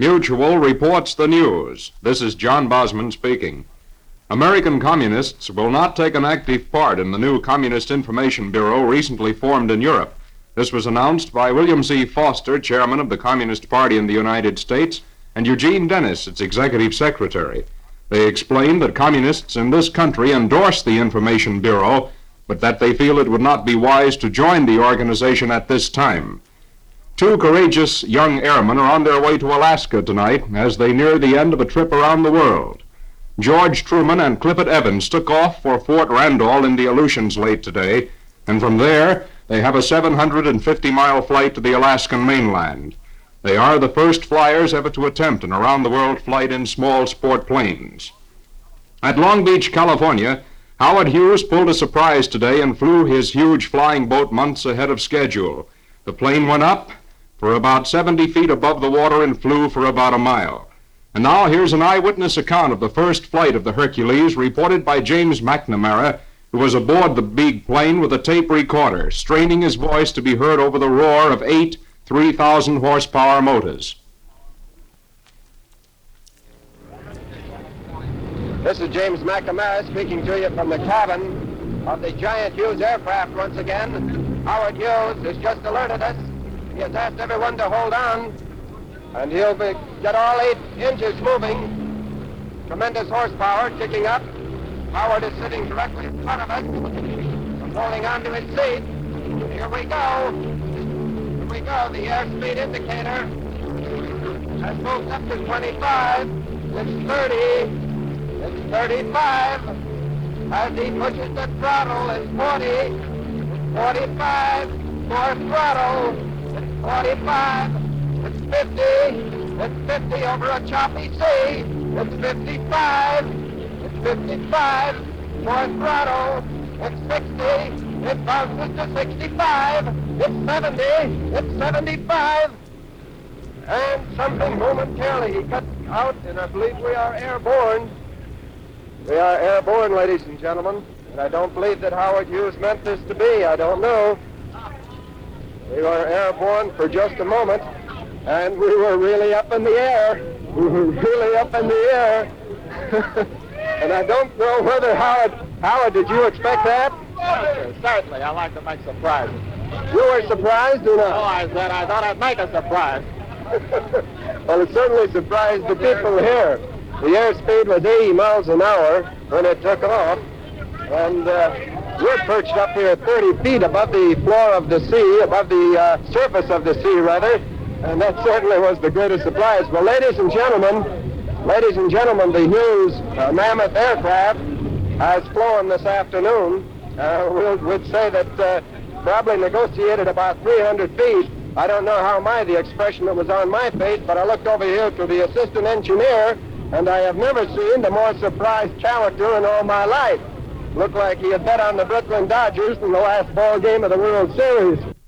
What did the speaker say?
Mutual reports the news. This is John Bosman speaking. American communists will not take an active part in the new Communist Information Bureau recently formed in Europe. This was announced by William C. Foster, chairman of the Communist Party in the United States, and Eugene Dennis, its executive secretary. They explained that communists in this country endorse the Information Bureau, but that they feel it would not be wise to join the organization at this time. Two courageous young airmen are on their way to Alaska tonight as they near the end of a trip around the world. George Truman and Clifford Evans took off for Fort Randall in the Aleutians late today, and from there they have a 750-mile flight to the Alaskan mainland. They are the first flyers ever to attempt an around-the-world flight in small sport planes. At Long Beach, California, Howard Hughes pulled a surprise today and flew his huge flying boat months ahead of schedule. The plane went up for about 70 feet above the water and flew for about a mile. And now here's an eyewitness account of the first flight of the Hercules, reported by James McNamara, who was aboard the big plane with a tape recorder, straining his voice to be heard over the roar of 8 3,000-horsepower motors. This is James McNamara speaking to you from the cabin of the giant Hughes aircraft once again. Howard Hughes has just alerted us. He has asked everyone to hold on, and he'll get all 8 engines moving. Tremendous horsepower kicking up. Howard is sitting directly in front of us, holding on to his seat. Here we go. Here we go. The airspeed indicator has moved up to 25. It's 30. It's 35. As he pushes the throttle, it's 40. It's 45. More throttle. It's 45. It's 50. It's 50 over a choppy sea. It's 55. It's 55. More throttle. It's 60. It bounces to 65. It's 70. It's 75. And something momentarily he cuts out, and I believe we are airborne. We are airborne, ladies and gentlemen. And I don't believe that Howard Hughes meant this to be. I don't know. We were airborne for just a moment, and we were really up in the air. We were really up in the air. And I don't know whether Howard, did you expect that? Certainly. I like to make surprises. You were surprised or not? Oh, I thought I'd make a surprise. Well, it certainly surprised the people here. The airspeed was 80 miles an hour when it took off, and we're perched up here 30 feet above the floor of the sea, above the surface of the sea, rather, and that certainly was the greatest surprise. Well, ladies and gentlemen, the Hughes Mammoth aircraft has flown this afternoon. We'd say that probably negotiated about 300 feet. I don't know how the expression that was on my face, but I looked over here to the assistant engineer, and I have never seen the more surprised character in all my life. Looked like he had bet on the Brooklyn Dodgers in the last ball game of the World Series.